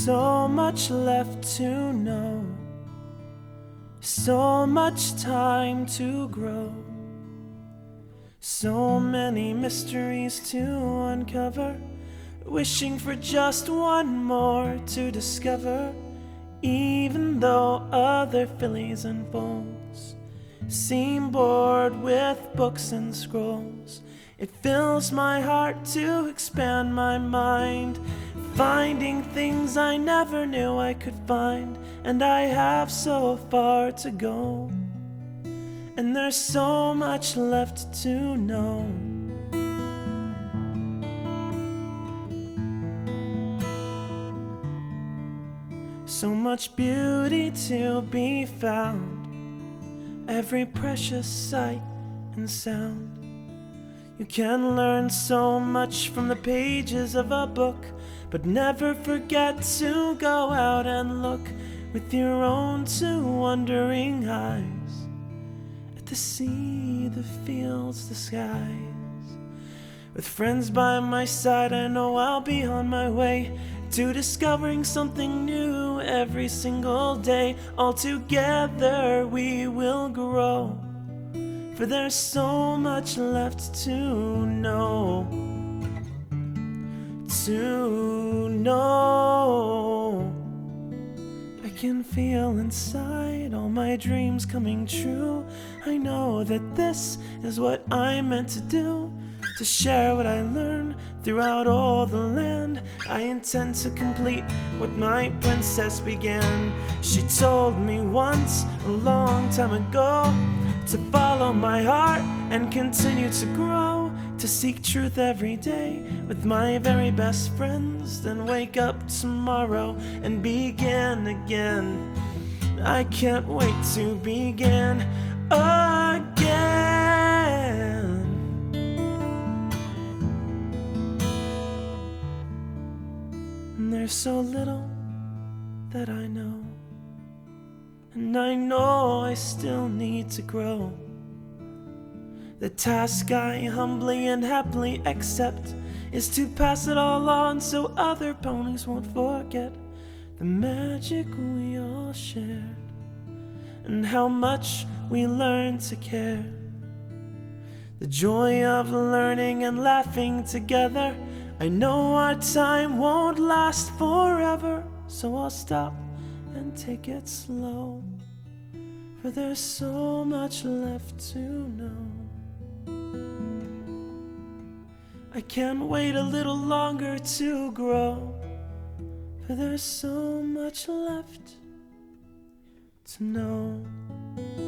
so much left to know, so much time to grow, so many mysteries to uncover, wishing for just one more to discover. Even though other fillies and foals seem bored with books and scrolls, it fills my heart to expand my mind, finding things I never knew I could find. And I have so far to go, and there's so much left to know. So much beauty to be found, every precious sight and sound. You can learn so much from the pages of a book, but never forget to go out and look with your own two wondering eyes at the sea, the fields, the skies. With friends by my side, I know I'll be on my way to discovering something new every single day. All together we will grow, for there's so much left to know. I can feel inside all my dreams coming true. I know that this is what I'm meant to do, to share what I learn throughout all the land. I intend to complete what my princess began. She told me once, a long time ago, to follow my heart and continue to grow, to seek truth every day with my very best friends, then wake up tomorrow and begin again. I can't wait to begin again. And there's so little that I know, and I know I still need to grow. The task I humbly and happily accept is to pass it all on so other ponies won't forget the magic we all shared, and how much we learned to care. The joy of learning and laughing together. I know our time won't last forever, so I'll stop and take it slow, for there's so much left to know. I can't wait a little longer to grow, for there's so much left to know.